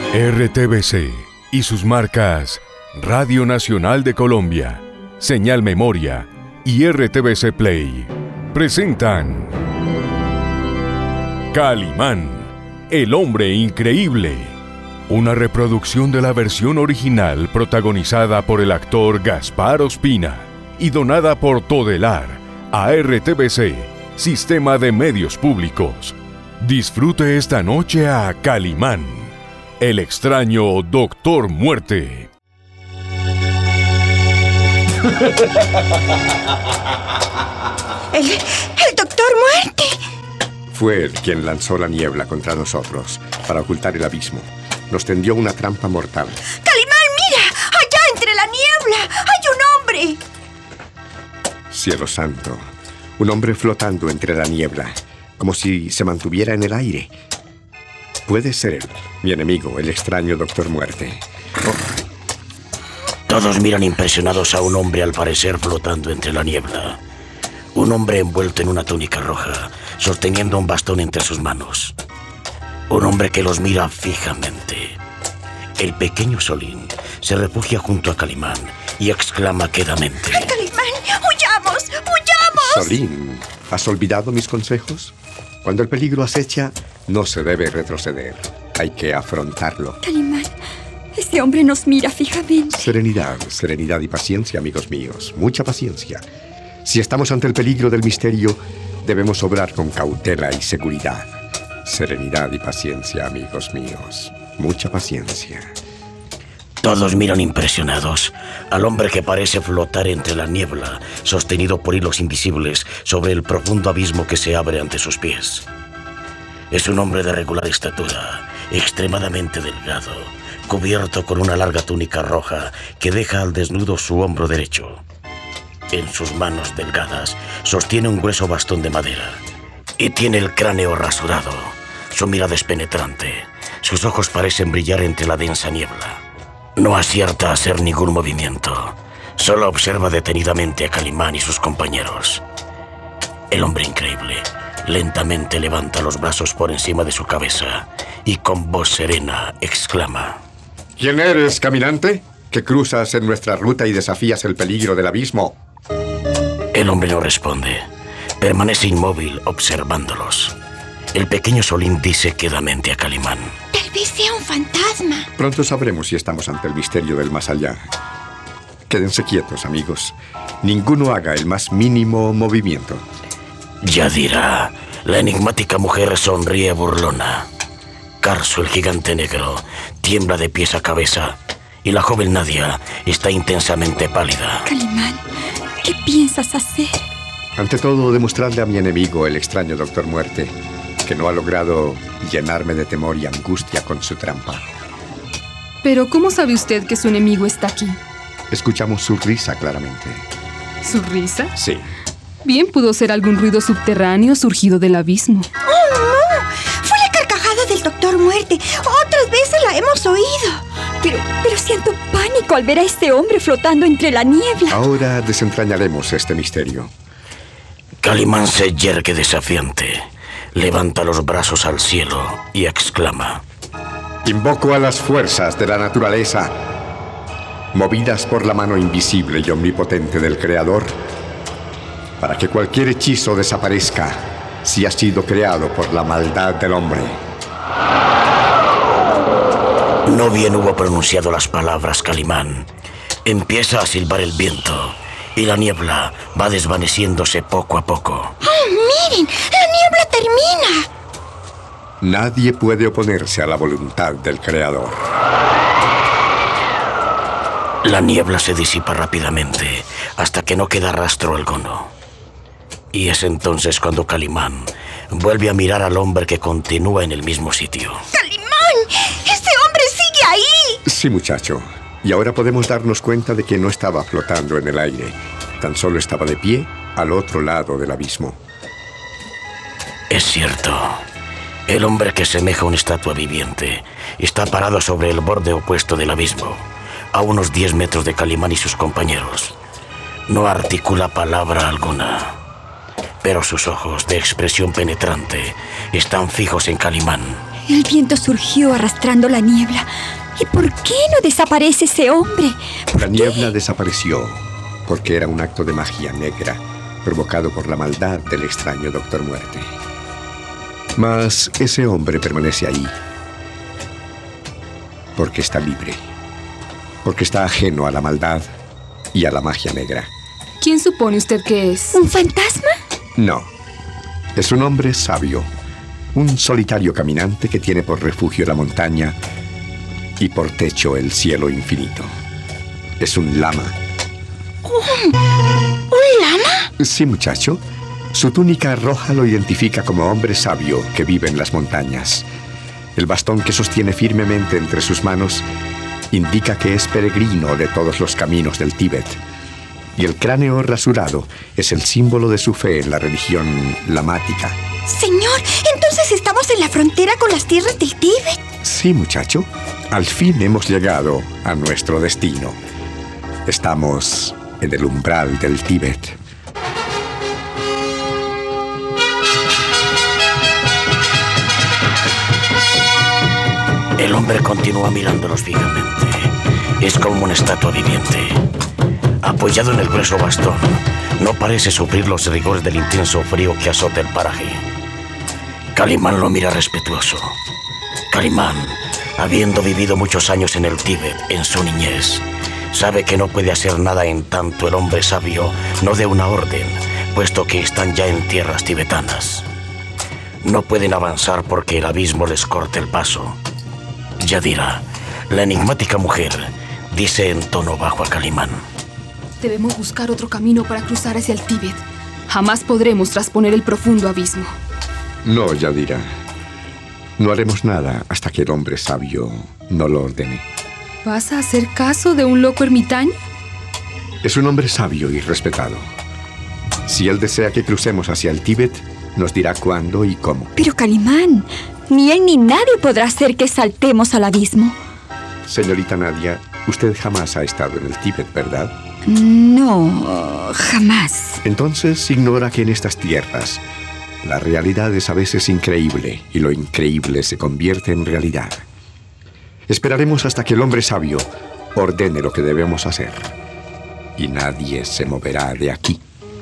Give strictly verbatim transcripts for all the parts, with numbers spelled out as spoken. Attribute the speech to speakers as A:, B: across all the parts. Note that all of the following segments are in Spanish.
A: R T V C y sus marcas Radio Nacional de Colombia, Señal Memoria y R T V C Play presentan Calimán, el hombre increíble. Una reproducción de la versión original protagonizada por el actor Gaspar Ospina y donada por Todelar a R T V C, Sistema de Medios Públicos. Disfrute esta noche a Calimán, el extraño Doctor Muerte.
B: El, el Doctor Muerte.
C: Fue él quien lanzó la niebla contra nosotros para ocultar el abismo. Nos tendió una trampa mortal.
B: ¡Calimán, mira! ¡Allá entre la niebla hay un hombre!
C: Cielo santo, un hombre flotando entre la niebla, como si se mantuviera en el aire. Puede ser él, mi enemigo, el extraño Doctor Muerte.
D: Todos miran impresionados a un hombre al parecer flotando entre la niebla. Un hombre envuelto en una túnica roja, sosteniendo un bastón entre sus manos. Un hombre que los mira fijamente. El pequeño Solín se refugia junto a Calimán y exclama quedamente:
B: ¡Ay, Calimán! ¡Huyamos! ¡Huyamos!
C: Solín, ¿has olvidado mis consejos? Cuando el peligro acecha, no se debe retroceder. Hay que afrontarlo.
B: Calimán, ese hombre nos mira fijamente.
C: Serenidad, serenidad y paciencia, amigos míos. Mucha paciencia. Si estamos ante el peligro del misterio, debemos obrar con cautela y seguridad. Serenidad y paciencia, amigos míos. Mucha paciencia.
D: Todos miran impresionados al hombre que parece flotar entre la niebla, sostenido por hilos invisibles sobre el profundo abismo que se abre ante sus pies. Es un hombre de regular estatura, extremadamente delgado, cubierto con una larga túnica roja que deja al desnudo su hombro derecho. En sus manos delgadas sostiene un grueso bastón de madera y tiene el cráneo rasurado. Su mirada es penetrante. Sus ojos parecen brillar entre la densa niebla. No acierta a hacer ningún movimiento. Solo observa detenidamente a Calimán y sus compañeros. El hombre increíble lentamente levanta los brazos por encima de su cabeza y con voz serena exclama:
C: ¿Quién eres, caminante? Que cruzas en nuestra ruta y desafías el peligro del abismo.
D: El hombre no responde. Permanece inmóvil observándolos. El pequeño Solín dice quedamente a Calimán:
B: Tal vez sea un fantasma.
C: Pronto sabremos si estamos ante el misterio del más allá. Quédense quietos, amigos. Ninguno haga el más mínimo movimiento.
D: Yadira, la enigmática mujer, sonríe burlona. Carso, el gigante negro, tiembla de pies a cabeza. Y la joven Nadia está intensamente pálida.
B: Calimán, ¿qué piensas hacer?
C: Ante todo, demostrarle a mi enemigo, el extraño Doctor Muerte, que no ha logrado llenarme de temor y angustia con su trampa.
E: Pero, ¿cómo sabe usted que su enemigo está aquí?
C: Escuchamos su risa claramente.
E: ¿Su risa?
C: Sí.
E: Bien pudo ser algún ruido subterráneo surgido del abismo.
B: ¡Oh, no! Fue la carcajada del Doctor Muerte. Otras veces la hemos oído. Pero, pero siento pánico al ver a este hombre flotando entre la niebla.
C: Ahora desentrañaremos este misterio.
D: Calimán se yergue desafiante. Levanta los brazos al cielo y exclama:
C: Invoco a las fuerzas de la naturaleza, movidas por la mano invisible y omnipotente del Creador, para que cualquier hechizo desaparezca si ha sido creado por la maldad del hombre.
D: No bien hubo pronunciado las palabras Calimán, empieza a silbar el viento y la niebla va desvaneciéndose poco a poco.
B: ¡Oh, miren! ¡La niebla termina!
C: Nadie puede oponerse a la voluntad del Creador.
D: La niebla se disipa rápidamente hasta que no queda rastro alguno. Y es entonces cuando Calimán vuelve a mirar al hombre que continúa en el mismo sitio.
B: ¡Calimán! ¡Ese hombre sigue ahí!
C: Sí, muchacho. Y ahora podemos darnos cuenta de que no estaba flotando en el aire. Tan solo estaba de pie al otro lado del abismo.
D: Es cierto. El hombre, que semeja una estatua viviente, está parado sobre el borde opuesto del abismo, a unos diez metros de Calimán y sus compañeros. No articula palabra alguna, pero sus ojos, de expresión penetrante, están fijos en Calimán.
B: El viento surgió arrastrando la niebla. ¿Y por qué no desaparece ese hombre?
C: La niebla desapareció porque era un acto de magia negra provocado por la maldad del extraño Doctor Muerte. Mas ese hombre permanece ahí porque está libre, porque está ajeno a la maldad y a la magia negra.
E: ¿Quién supone usted que es?
B: ¿Un fantasma?
C: No, es un hombre sabio, un solitario caminante que tiene por refugio la montaña y por techo el cielo infinito. Es un lama.
B: ¿Un, un lama?
C: Sí, muchacho. Su túnica roja lo identifica como hombre sabio que vive en las montañas. El bastón que sostiene firmemente entre sus manos indica que es peregrino de todos los caminos del Tíbet. Y el cráneo rasurado es el símbolo de su fe en la religión lamática.
B: Señor, entonces estamos en la frontera con las tierras del Tíbet.
C: Sí, muchacho. Al fin hemos llegado a nuestro destino. Estamos en el umbral del Tíbet.
D: El hombre continúa mirándolos fijamente. Es como una estatua viviente. Apoyado en el grueso bastón, no parece sufrir los rigores del intenso frío que azota el paraje. Calimán lo mira respetuoso. Calimán, habiendo vivido muchos años en el Tíbet en su niñez, sabe que no puede hacer nada en tanto el hombre sabio no dé una orden, puesto que están ya en tierras tibetanas. No pueden avanzar porque el abismo les corta el paso. Yadira, la enigmática mujer, dice en tono bajo a Calimán:
E: Debemos buscar otro camino para cruzar hacia el Tíbet. Jamás podremos trasponer el profundo abismo.
C: No, Yadira. No haremos nada hasta que el hombre sabio no lo ordene.
E: ¿Vas a hacer caso de un loco ermitaño?
C: Es un hombre sabio y respetado. Si él desea que crucemos hacia el Tíbet, nos dirá cuándo y cómo.
B: Pero Calimán, ni él ni nadie podrá hacer que saltemos al abismo.
C: Señorita Nadia, usted jamás ha estado en el Tíbet, ¿verdad?
B: No, jamás.
C: Entonces ignora que en estas tierras la realidad es a veces increíble y lo increíble se convierte en realidad. Esperaremos hasta que el hombre sabio ordene lo que debemos hacer. Y nadie se moverá de aquí.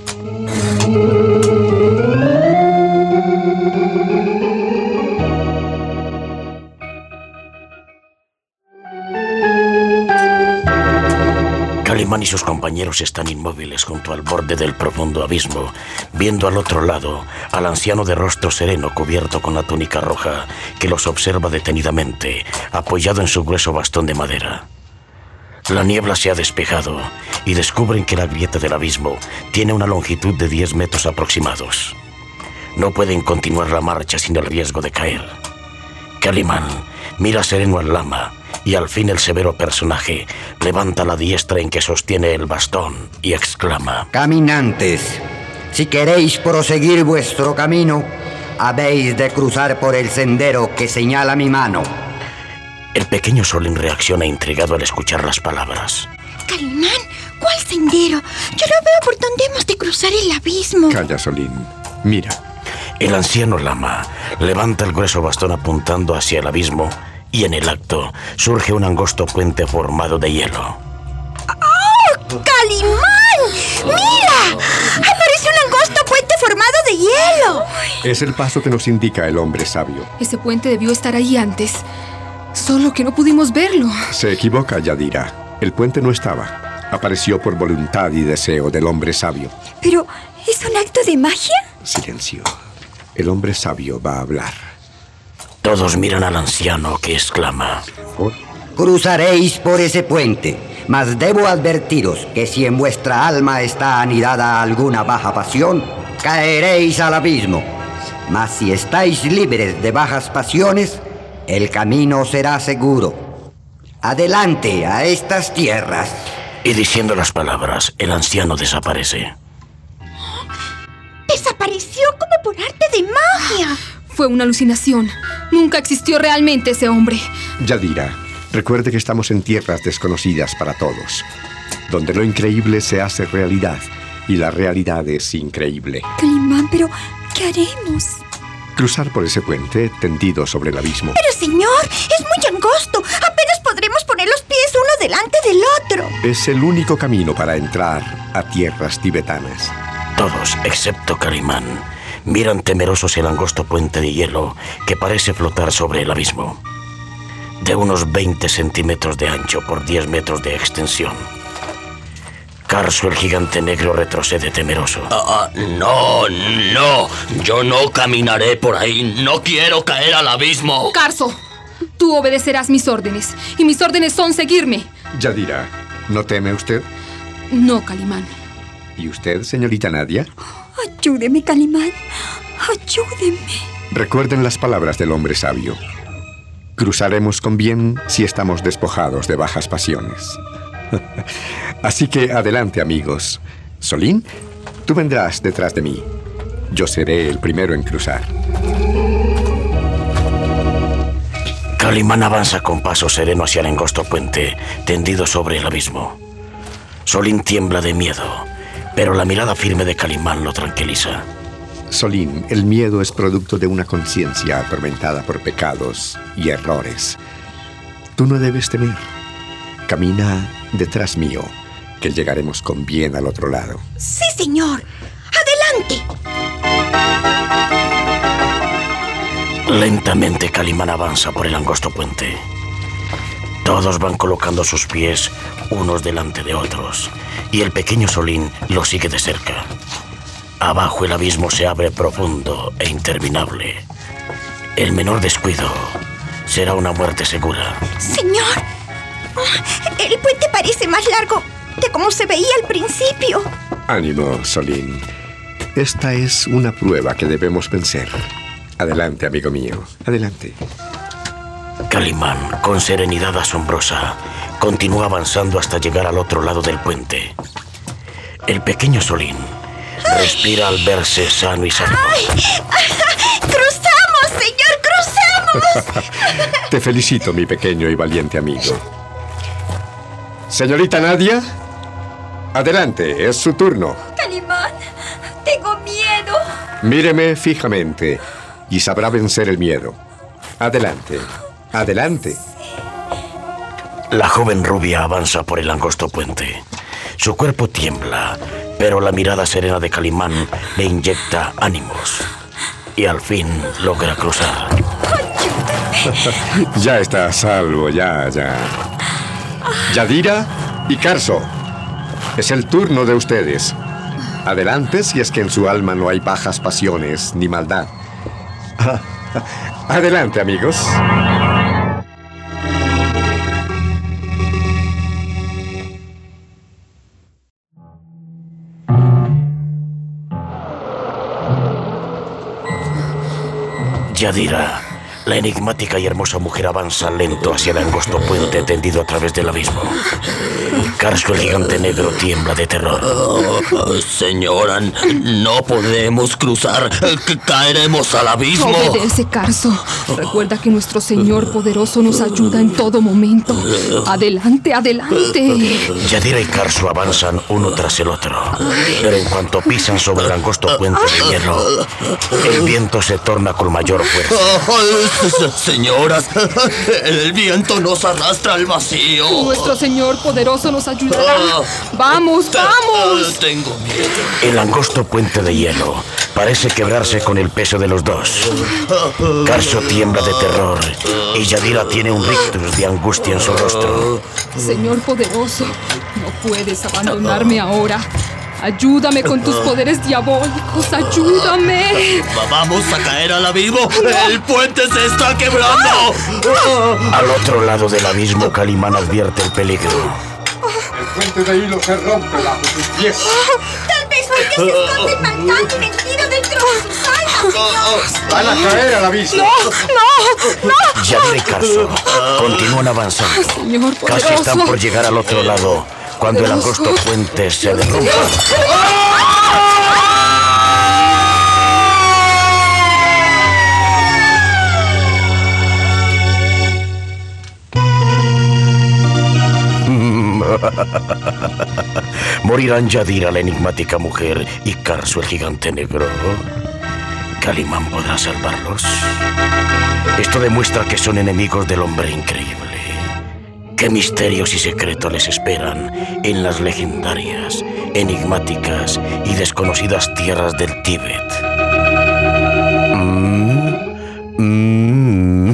D: Calimán y sus compañeros están inmóviles junto al borde del profundo abismo, viendo al otro lado al anciano de rostro sereno cubierto con la túnica roja que los observa detenidamente, apoyado en su grueso bastón de madera. La niebla se ha despejado y descubren que la grieta del abismo tiene una longitud de diez metros aproximados. No pueden continuar la marcha sin el riesgo de caer. Calimán mira sereno al lama y al fin el severo personaje levanta la diestra en que sostiene el bastón y exclama:
F: Caminantes, si queréis proseguir vuestro camino, habéis de cruzar por el sendero que señala mi mano.
D: El pequeño Solín reacciona intrigado al escuchar las palabras.
B: Calimán, ¿cuál sendero? Yo no veo por dónde hemos de cruzar el abismo.
C: Calla, Solín. Mira.
D: El anciano lama levanta el grueso bastón apuntando hacia el abismo y en el acto surge un angosto puente formado de hielo.
B: ¡Oh, Calimán! ¡Mira! ¡Aparece un angosto puente formado de hielo!
C: Es el paso que nos indica el hombre sabio.
E: Ese puente debió estar ahí antes, solo que no pudimos verlo.
C: Se equivoca, Yadira. El puente no estaba. Apareció por voluntad y deseo del hombre sabio.
B: ¿Pero es un acto de magia?
C: Silencio. El hombre sabio va a hablar.
D: Todos miran al anciano que exclama:
F: Cruzaréis por ese puente, mas debo advertiros que si en vuestra alma está anidada alguna baja pasión, caeréis al abismo. Mas si estáis libres de bajas pasiones, el camino será seguro. Adelante a estas tierras.
D: Y diciendo las palabras, el anciano desaparece.
B: ¡Desapareció como por arte de magia!
E: Fue una alucinación. Nunca existió realmente ese hombre.
C: Yadira, recuerde que estamos en tierras desconocidas para todos, donde lo increíble se hace realidad y la realidad es increíble.
B: Calimán, pero ¿qué haremos?
C: Cruzar por ese puente tendido sobre el abismo.
B: Pero, señor, es muy angosto. Apenas podremos poner los pies uno delante del otro.
C: Es el único camino para entrar a tierras tibetanas.
D: Todos, excepto Calimán, miran temerosos el angosto puente de hielo que parece flotar sobre el abismo. De unos veinte centímetros de ancho por diez metros de extensión. Carso, el gigante negro, retrocede temeroso.
G: Ah, no, no. Yo no caminaré por ahí. No quiero caer al abismo.
E: Carso, tú obedecerás mis órdenes. Y mis órdenes son seguirme.
C: Yadira, ¿no teme usted?
E: No, Calimán.
C: ¿Y usted, señorita Nadia?
B: Ayúdeme, Calimán. Ayúdeme.
C: Recuerden las palabras del hombre sabio. Cruzaremos con bien si estamos despojados de bajas pasiones. Así que adelante, amigos. Solín, tú vendrás detrás de mí. Yo seré el primero en cruzar.
D: Calimán avanza con paso sereno hacia el angosto puente, tendido sobre el abismo. Solín tiembla de miedo, pero la mirada firme de Calimán lo tranquiliza.
C: Solín, el miedo es producto de una conciencia atormentada por pecados y errores. Tú no debes temer. Camina detrás mío, que llegaremos con bien al otro lado.
B: Sí, señor. ¡Adelante!
D: Lentamente Calimán avanza por el angosto puente. Todos van colocando sus pies unos delante de otros, y el pequeño Solín lo sigue de cerca. Abajo el abismo se abre profundo e interminable. El menor descuido será una muerte segura.
B: Señor, el puente parece más largo de como se veía al principio.
C: Ánimo, Solín. Esta es una prueba que debemos vencer. Adelante, amigo mío. Adelante.
D: Calimán, con serenidad asombrosa, continúa avanzando hasta llegar al otro lado del puente. El pequeño Solín respira al verse sano y salvo.
B: ¡Ay! ¡Cruzamos, señor! ¡Cruzamos!
C: Te felicito, mi pequeño y valiente amigo. Señorita Nadia, adelante, es su turno.
B: Calimán, tengo miedo.
C: Míreme fijamente y sabrá vencer el miedo. Adelante, adelante.
D: La joven rubia avanza por el angosto puente. Su cuerpo tiembla, pero la mirada serena de Calimán le inyecta ánimos. Y al fin logra cruzar.
C: Ya está a salvo, ya, ya. Yadira y Carso, es el turno de ustedes. Adelante si es que en su alma no hay bajas pasiones ni maldad. Adelante, amigos.
D: Yadira, la enigmática y hermosa mujer, avanza lento hacia el angosto puente tendido a través del abismo. Carso, el gigante negro, tiembla de terror.
G: Oh, señora, no podemos cruzar. Caeremos al abismo.
E: Obedece, Carso. Recuerda que nuestro Señor poderoso nos ayuda en todo momento. Adelante, adelante.
D: Yadira y Carso avanzan uno tras el otro. Pero en cuanto pisan sobre el angosto puente de hielo, el viento se torna con mayor fuerza.
G: Señoras, el viento nos arrastra al vacío.
E: Nuestro Señor poderoso nos ayudará. ¡Vamos, vamos!
G: Tengo miedo.
D: El angosto puente de hielo parece quebrarse con el peso de los dos. Carso tiembla de terror y Yadira tiene un rictus de angustia en su rostro.
E: Señor poderoso, no puedes abandonarme ahora. Ayúdame con tus poderes diabólicos, ayúdame.
G: Vamos a caer al abismo. No. El puente se está quebrando.
D: Al otro lado del abismo, Calimán advierte el peligro.
C: El puente de hilo se rompe bajo sus pies.
B: Tal vez porque se esconde matando y metido dentro de sus almas, señor.
C: Van a caer al abismo.
B: No, no, no.
D: Yadira y Carso continúan avanzando.
E: Señor poderoso.
D: Casi están por llegar al otro lado cuando el angosto puente se derrumba. Morirán Yadira, la enigmática mujer, y Carso, el gigante negro. ¿Calimán podrá salvarlos? Esto demuestra que son enemigos del hombre increíble. ¿Qué misterios y secretos les esperan en las legendarias, enigmáticas y desconocidas tierras del Tíbet? Mm, mm.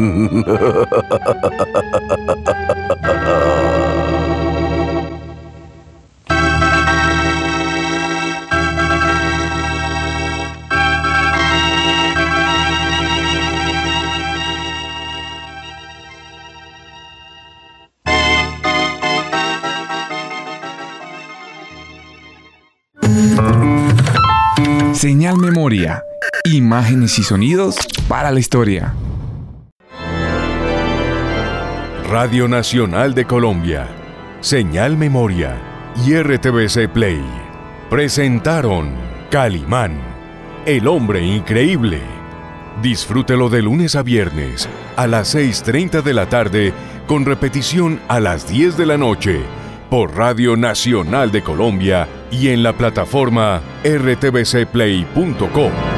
H: Señal Memoria. Imágenes y sonidos para la historia.
A: Radio Nacional de Colombia, Señal Memoria y R T V C Play presentaron Calimán, el hombre increíble. Disfrútelo de lunes a viernes a las seis y treinta de la tarde con repetición a las diez de la noche por Radio Nacional de Colombia y en la plataforma r t v c play punto com.